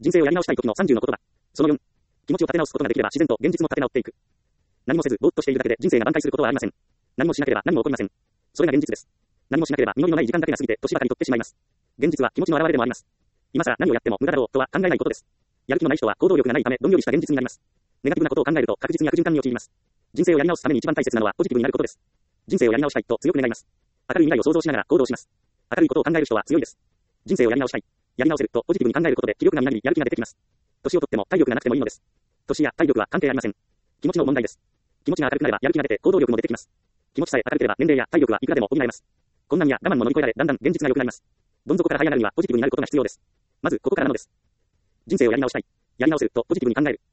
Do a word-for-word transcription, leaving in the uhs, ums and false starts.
人生をやり直したい時のさんじゅうの言葉。そのよん。気持ちを立て直すことができれば自然と現実も立て直っていく。何もせず、ぼーっとしているだけで人生が挽回することはありません。何もしなければ何も起こりません。それが現実です。何もしなければ実りのない時間だけが過ぎて年ばかり取ってしまいます。現実は気持ちの表れでもあります。今更何をやっても無駄だろうとは考えないことです。やる気のない人は行動力がないためどんよりした現実になります。ネガティブなことを考えると確実に悪循環に陥ります。人生をやり直すために一番大切なのはポジティブになることです。人生をやり直したいと強く願います。明るい未来を想像しながら行動します。明るいことを考える人は強いです。人生をやり直したい。やり直せるとポジティブに考えることで気力がみなぎりやる気が出てきます。年を取っても体力がなくてもいいのです。年や体力は関係ありません。気持ちの問題です。気持ちが明るくなればやる気が出て行動力も出てきます。気持ちさえ明るければ年齢や体力はいくらでも補えます。困難や我慢も乗り越えられだんだん現実が良くなります。どん底から這い上がるにはポジティブになることが必要です。まずここからなのです。人生をやり直したい。やり直せるとポジティブに考える。